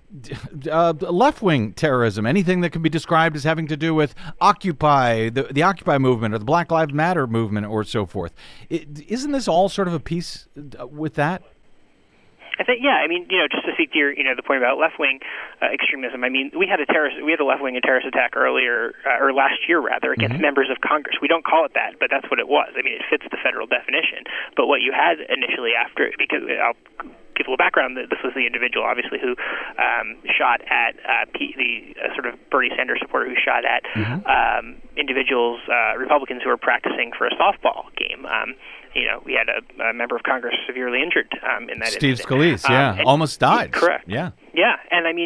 left-wing terrorism, anything that can be described as having to do with Occupy, the Occupy movement or the Black Lives Matter movement or so forth. Isn't this all sort of a piece with that? I think, just to speak to your, the point about left-wing extremism. I mean, we had a left-wing terrorist attack earlier, or last year rather, against members of Congress. We don't call it that, but that's what it was. I mean, it fits the federal definition. But what you had initially after, because I'll give a little background, this was the individual, obviously, who shot at the sort of Bernie Sanders supporter who shot at individuals, Republicans who were practicing for a softball game. We had a member of Congress severely injured in that Steve incident. Scalise, almost died. Correct. Yeah. Yeah,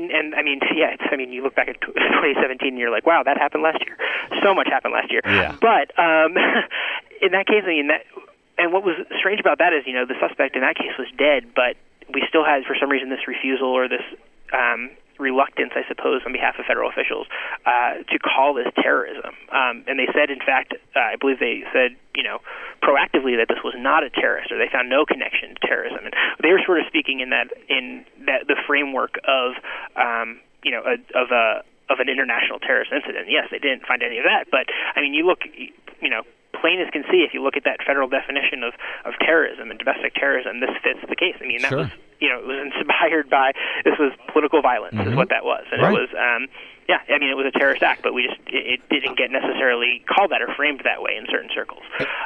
you look back at 2017 and you're like, wow, that happened last year. So much happened last year. Yeah. But in that case, and what was strange about that is, the suspect in that case was dead, but we still had, for some reason, this refusal or this reluctance, I suppose, on behalf of federal officials to call this terrorism. And they said, in fact, I believe they said, proactively that this was not a terrorist, or they found no connection to terrorism. And they were sort of speaking in the framework of of an international terrorist incident. Yes, they didn't find any of that, but I mean, you look, plain as can see, if you look at that federal definition of terrorism and domestic terrorism, this fits the case. I mean, that was, it was inspired by, this was political violence is what that was. And it was, it was a terrorist act, but it didn't get necessarily called that or framed that way in certain circles.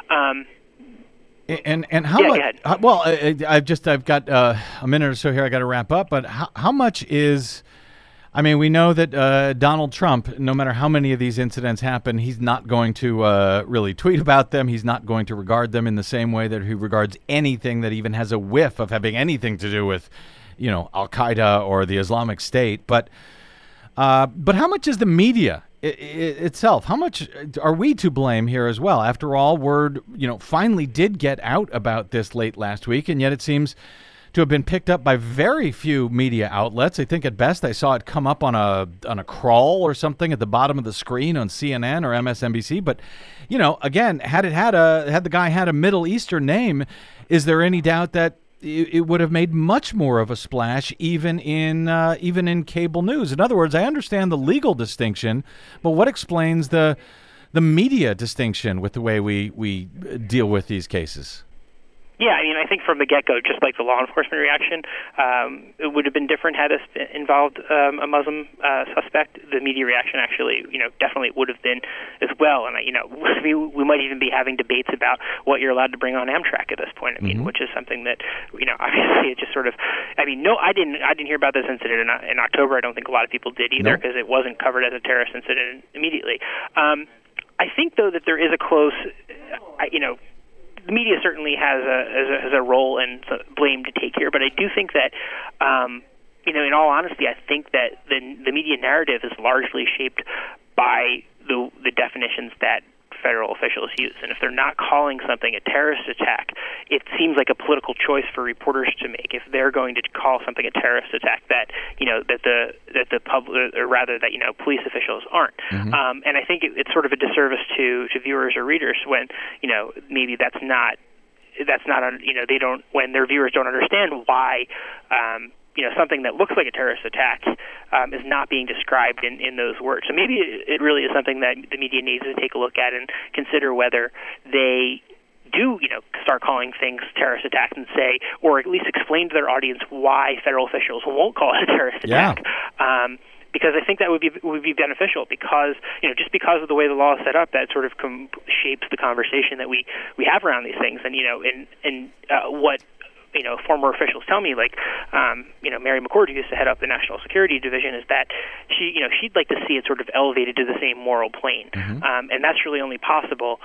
And how much? Well, I've got a minute or so here. I got to wrap up. But how much is? I mean, we know that Donald Trump, no matter how many of these incidents happen, he's not going to really tweet about them. He's not going to regard them in the same way that he regards anything that even has a whiff of having anything to do with, Al Qaeda or the Islamic State. But But how much is the media itself? How much are we to blame here as well? After all, word finally did get out about this late last week, and yet it seems to have been picked up by very few media outlets. I think at best I saw it come up on a crawl or something at the bottom of the screen on CNN or MSNBC. But again, had the guy had a Middle Eastern name, is there any doubt that it would have made much more of a splash even in cable news? In other words, I understand the legal distinction, but what explains the media distinction with the way we deal with these cases? Yeah, I mean, I think from the get-go, just like the law enforcement reaction, it would have been different had this involved a Muslim suspect. The media reaction actually, definitely would have been as well. And, we might even be having debates about what you're allowed to bring on Amtrak at this point. I mean, which is something that, obviously it just sort of, I didn't hear about this incident in October. I don't think a lot of people did either because it wasn't covered as a terrorist incident immediately. I think, though, that there is a close, the media certainly has a role and blame to take here, but I do think that, in all honesty, I think that the media narrative is largely shaped by the definitions that federal officials use. And if they're not calling something a terrorist attack, it seems like a political choice for reporters to make. If they're going to call something a terrorist attack, that the public, or rather that police officials aren't. And I think it's sort of a disservice to viewers or readers when maybe that's not they don't, when their viewers don't understand why something that looks like a terrorist attack is not being described in those words. So maybe it really is something that the media needs to take a look at and consider whether they do, start calling things terrorist attacks and say, or at least explain to their audience why federal officials won't call it a terrorist attack. Because I think that would be beneficial because, just because of the way the law is set up, that sort of shapes the conversation that we have around these things. And, what former officials tell me, like, Mary McCord, who used to head up the National Security Division, is that she'd like to see it sort of elevated to the same moral plane. And that's really only possible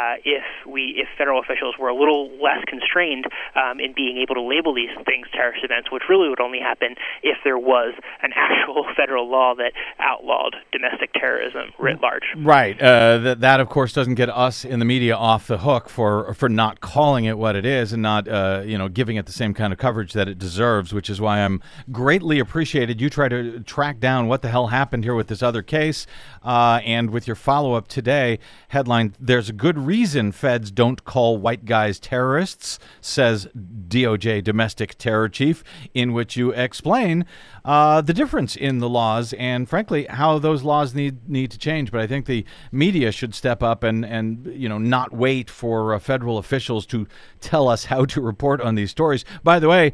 if federal officials were a little less constrained in being able to label these things terrorist events, which really would only happen if there was an actual federal law that outlawed domestic terrorism writ large. Right. That, of course, doesn't get us in the media off the hook for not calling it what it is and not, giving it the same kind of coverage that it deserves, which is why I'm greatly appreciated. You try to track down what the hell happened here with this other case, and with your follow-up today, headline, "There's a good reason feds don't call white guys terrorists," says DOJ domestic terror chief, in which you explain the difference in the laws and, frankly, how those laws need to change. But I think the media should step up and not wait for federal officials to tell us how to report on these stories. By the way,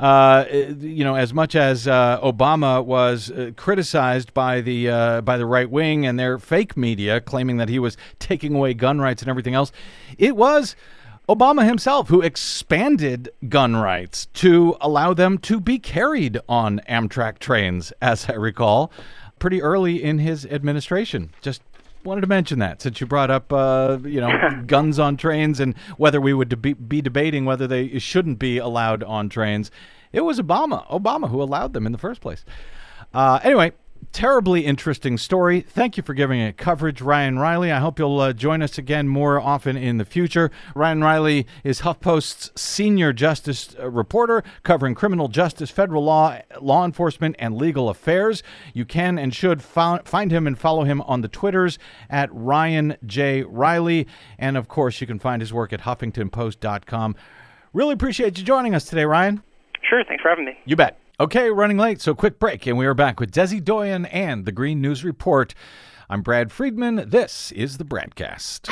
as much as Obama was criticized by the right wing and their fake media, claiming that he was taking away gun rights and everything else, it was Obama himself who expanded gun rights to allow them to be carried on Amtrak trains, as I recall, pretty early in his administration. Just wanted to mention that since you brought up, guns on trains and whether we would be debating whether they shouldn't be allowed on trains. It was Obama who allowed them in the first place. Anyway, terribly interesting story. Thank you for giving it coverage, Ryan Riley. I hope you'll join us again more often in the future. Ryan Riley is HuffPost's senior justice reporter covering criminal justice, federal law, law enforcement, and legal affairs. You can and should find him and follow him on the Twitters at Ryan J. Riley. And, of course, you can find his work at HuffingtonPost.com. Really appreciate you joining us today, Ryan. Sure. Thanks for having me. You bet. Okay, running late, so quick break, and we are back with Desi Doyen and the Green News Report. I'm Brad Friedman. This is the Bradcast.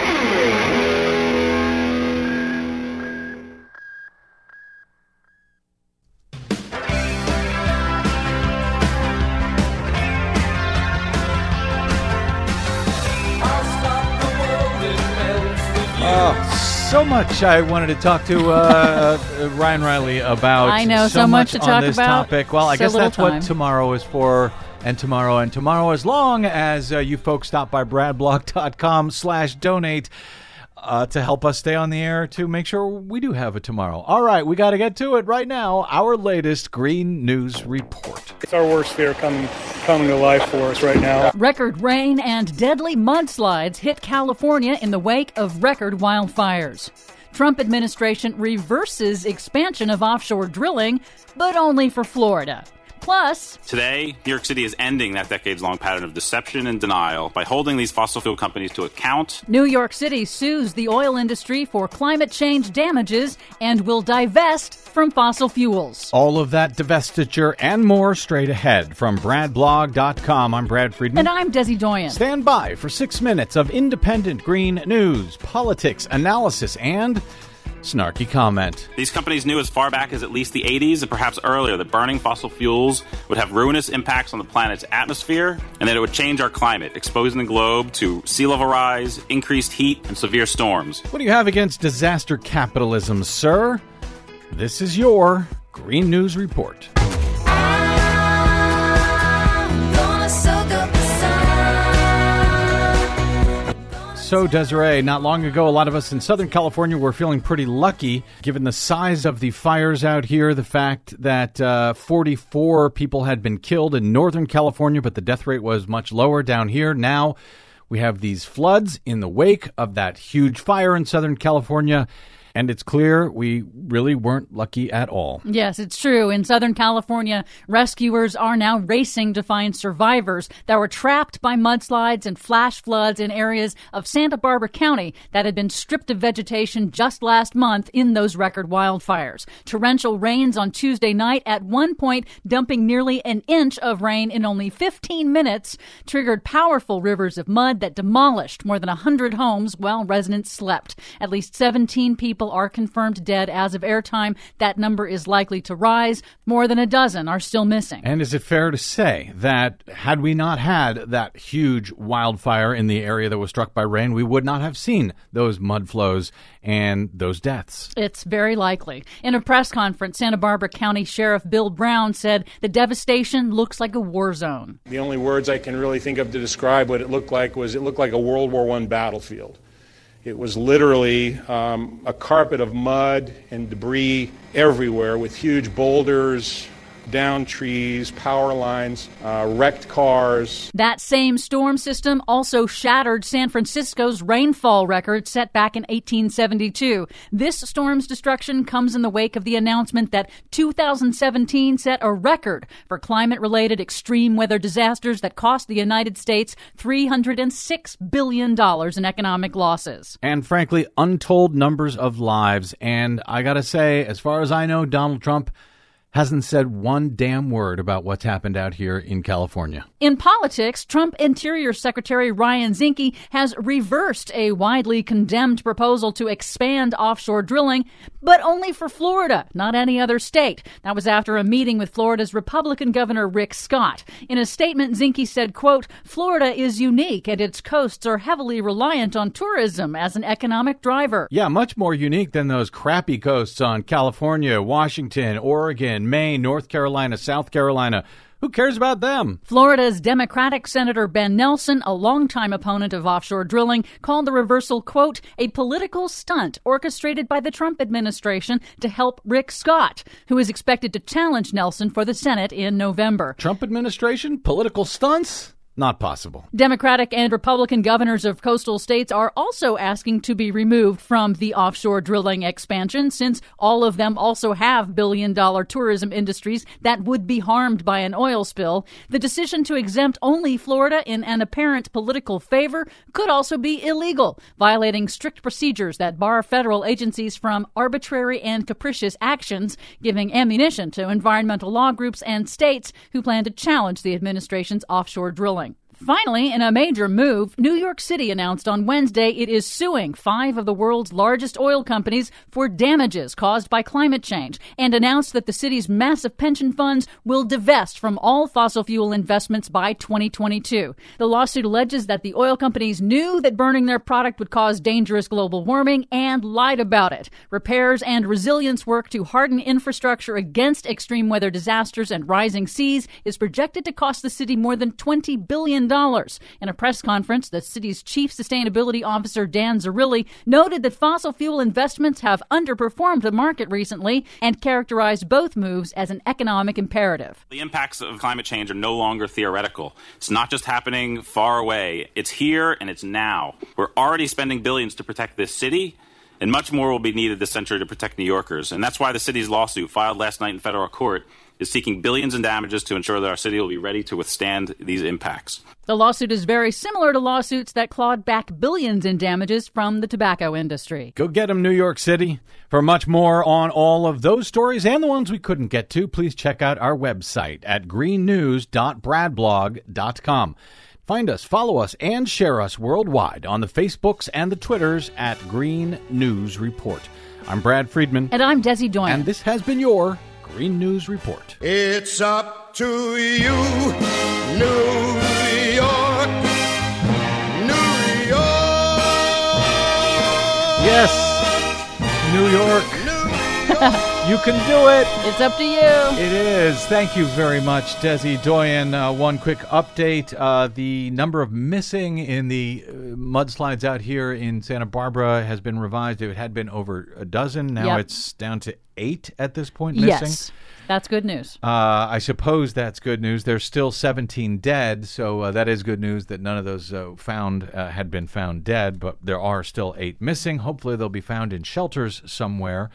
So much I wanted to talk to Ryan Riley about. I know, so much to talk on this about. Topic. Well, I guess that's time. what tomorrow is for, and tomorrow, as long as you folks stop by bradblog.com/donate. to help us stay on the air to make sure we do have it tomorrow. All right, we got to get to it right now. Our latest Green News Report. It's our worst fear coming to life for us right now. Record rain and deadly mudslides hit California in the wake of record wildfires. Trump administration reverses expansion of offshore drilling, but only for Florida. Plus, today, New York City is ending that decades-long pattern of deception and denial by holding these fossil fuel companies to account. New York City sues the oil industry for climate change damages and will divest from fossil fuels. All of that divestiture and more straight ahead from BradBlog.com. I'm Brad Friedman. And I'm Desi Doyen. Stand by for 6 minutes of independent green news, politics, analysis, and snarky comment. These companies knew as far back as at least the 80s and perhaps earlier that burning fossil fuels would have ruinous impacts on the planet's atmosphere and that it would change our climate, exposing the globe to sea level rise, increased heat, and severe storms. What do you have against disaster capitalism, sir? This is your Green News Report. So, Desiree, not long ago, a lot of us in Southern California were feeling pretty lucky, given the size of the fires out here, the fact that 44 people had been killed in Northern California, but the death rate was much lower down here. Now we have these floods in the wake of that huge fire in Southern California. And it's clear we really weren't lucky at all. Yes, it's true. In Southern California, rescuers are now racing to find survivors that were trapped by mudslides and flash floods in areas of Santa Barbara County that had been stripped of vegetation just last month in those record wildfires. Torrential rains on Tuesday night, at one point dumping nearly an inch of rain in only 15 minutes, triggered powerful rivers of mud that demolished more than 100 homes while residents slept. At least 17 people are confirmed dead as of airtime. That number is likely to rise. More than a dozen are still missing. And is it fair to say that had we not had that huge wildfire in the area that was struck by rain, we would not have seen those mud flows and those deaths? It's very likely. In a press conference, Santa Barbara County Sheriff Bill Brown said the devastation looks like a war zone. The only words I can really think of to describe what it looked like was it looked like a World War I battlefield. It was literally a carpet of mud and debris everywhere with huge boulders, downed trees, power lines, wrecked cars. That same storm system also shattered San Francisco's rainfall record set back in 1872. This storm's destruction comes in the wake of the announcement that 2017 set a record for climate-related extreme weather disasters that cost the United States $306 billion in economic losses. And frankly, untold numbers of lives. And I gotta say, as far as I know, Donald Trump hasn't said one damn word about what's happened out here in California. In politics, Trump Interior Secretary Ryan Zinke has reversed a widely condemned proposal to expand offshore drilling, but only for Florida, not any other state. That was after a meeting with Florida's Republican Governor Rick Scott. In a statement, Zinke said, quote, "Florida is unique and its coasts are heavily reliant on tourism as an economic driver." Yeah, much more unique than those crappy coasts on California, Washington, Oregon, Maine, North Carolina, South Carolina. Who cares about them? Florida's Democratic Senator Ben Nelson, a longtime opponent of offshore drilling, called the reversal, quote, "a political stunt orchestrated by the Trump administration to help Rick Scott, who is expected to challenge Nelson for the Senate in November." Trump administration? Political stunts? Not possible. Democratic and Republican governors of coastal states are also asking to be removed from the offshore drilling expansion, since all of them also have billion-dollar tourism industries that would be harmed by an oil spill. The decision to exempt only Florida in an apparent political favor could also be illegal, violating strict procedures that bar federal agencies from arbitrary and capricious actions, giving ammunition to environmental law groups and states who plan to challenge the administration's offshore drilling. Finally, in a major move, New York City announced on Wednesday it is suing 5 of the world's largest oil companies for damages caused by climate change, and announced that the city's massive pension funds will divest from all fossil fuel investments by 2022. The lawsuit alleges that the oil companies knew that burning their product would cause dangerous global warming and lied about it. Repairs and resilience work to harden infrastructure against extreme weather disasters and rising seas is projected to cost the city more than $20 billion billion. In a press conference, the city's chief sustainability officer, Dan Zarilli, noted that fossil fuel investments have underperformed the market recently and characterized both moves as an economic imperative. The impacts of climate change are no longer theoretical. It's not just happening far away. It's here and it's now. We're already spending billions to protect this city, and much more will be needed this century to protect New Yorkers. And that's why the city's lawsuit, filed last night in federal court, is seeking billions in damages to ensure that our city will be ready to withstand these impacts. The lawsuit is very similar to lawsuits that clawed back billions in damages from the tobacco industry. Go get them, New York City. For much more on all of those stories and the ones we couldn't get to, please check out our website at greennews.bradblog.com. Find us, follow us, and share us worldwide on the Facebooks and the Twitters at Green News Report. I'm Brad Friedman. And I'm Desi Doyen. And this has been your Green News Report. It's up to you, New York, New York. Yes, New York. You can do it. It's up to you. It is. Thank you very much, Desi Doyen. One quick update. The number of missing in the mudslides out here in Santa Barbara has been revised. It had been over a dozen. Now it's down to 8 at this point missing. Yes, that's good news. I suppose that's good news. There's still 17 dead, so that is good news that none of those had been found dead, but there are still 8 missing. Hopefully they'll be found in shelters somewhere.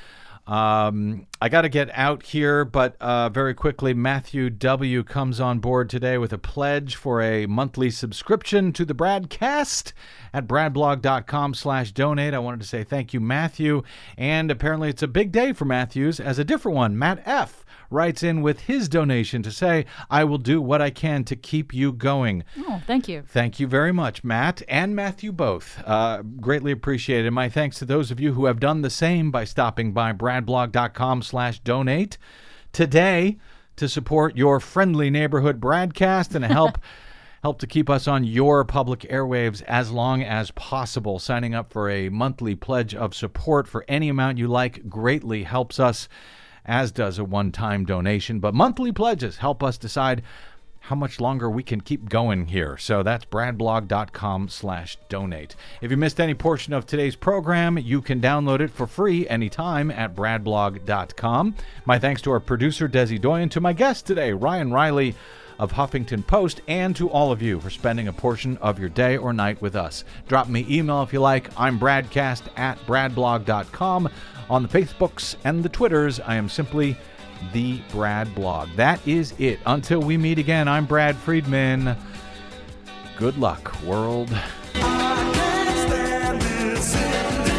I got to get out here, but very quickly, Matthew W. comes on board today with a pledge for a monthly subscription to the Bradcast at bradblog.com/donate. I wanted to say thank you, Matthew. And apparently it's a big day for Matthews, as a different one, Matt F., writes in with his donation to say, I will do what I can to keep you going. Oh, thank you. Thank you very much, Matt and Matthew both. Greatly appreciated. My thanks to those of you who have done the same by stopping by bradblog.com/donate today to support your friendly neighborhood Bradcast and help to keep us on your public airwaves as long as possible. Signing up for a monthly pledge of support for any amount you like greatly helps us, as does a one-time donation. But monthly pledges help us decide how much longer we can keep going here. So that's bradblog.com/donate. If you missed any portion of today's program, you can download it for free anytime at bradblog.com. My thanks to our producer, Desi Doyen, to my guest today, Ryan Riley of Huffington Post, and to all of you for spending a portion of your day or night with us. Drop me email if you like. I'm Bradcast at bradblog.com. On the Facebooks and the Twitters, I am simply The Brad Blog. That is it. Until we meet again, I'm Brad Friedman. Good luck, world. I can't stand this